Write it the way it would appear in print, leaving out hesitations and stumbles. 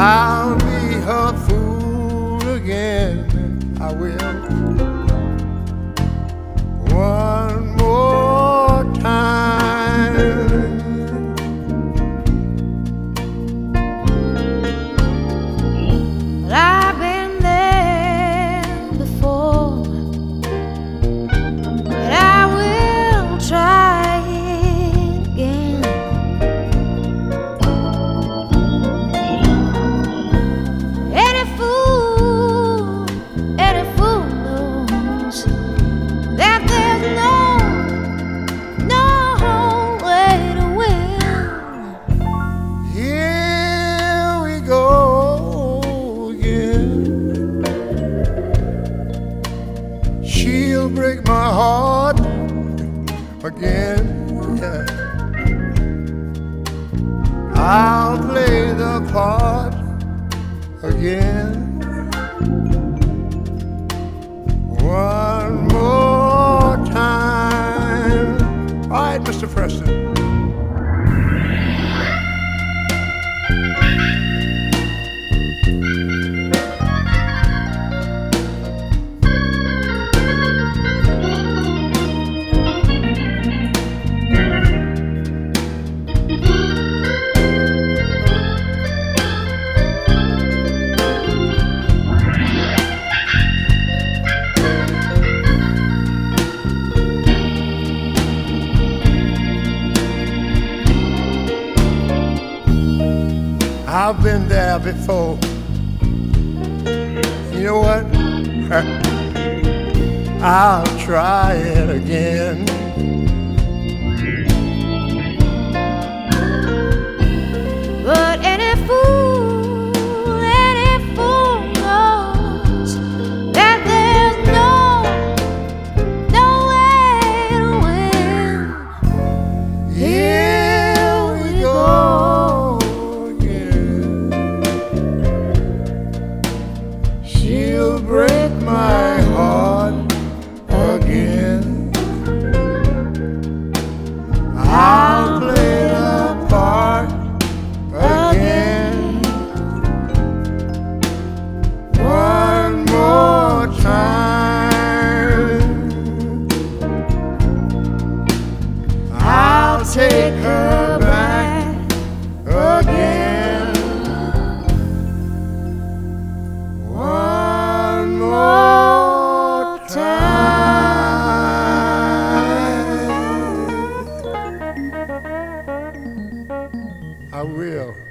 I'll be her fool again. I will. One more time. Well, I've been there before, but I will try it again. Any fool knows that there's no way to win. Here we go again. She'll break my heart again. Yeah. I'll play the part again. One more time. All right, Mr. Preston. I've been there before. You know what? I'll try it again. But any fool knows that there's no way to win. Here we go again. She'll break my heart again. I'll play the part again. One more time. I'll take her back again. One more time. I will.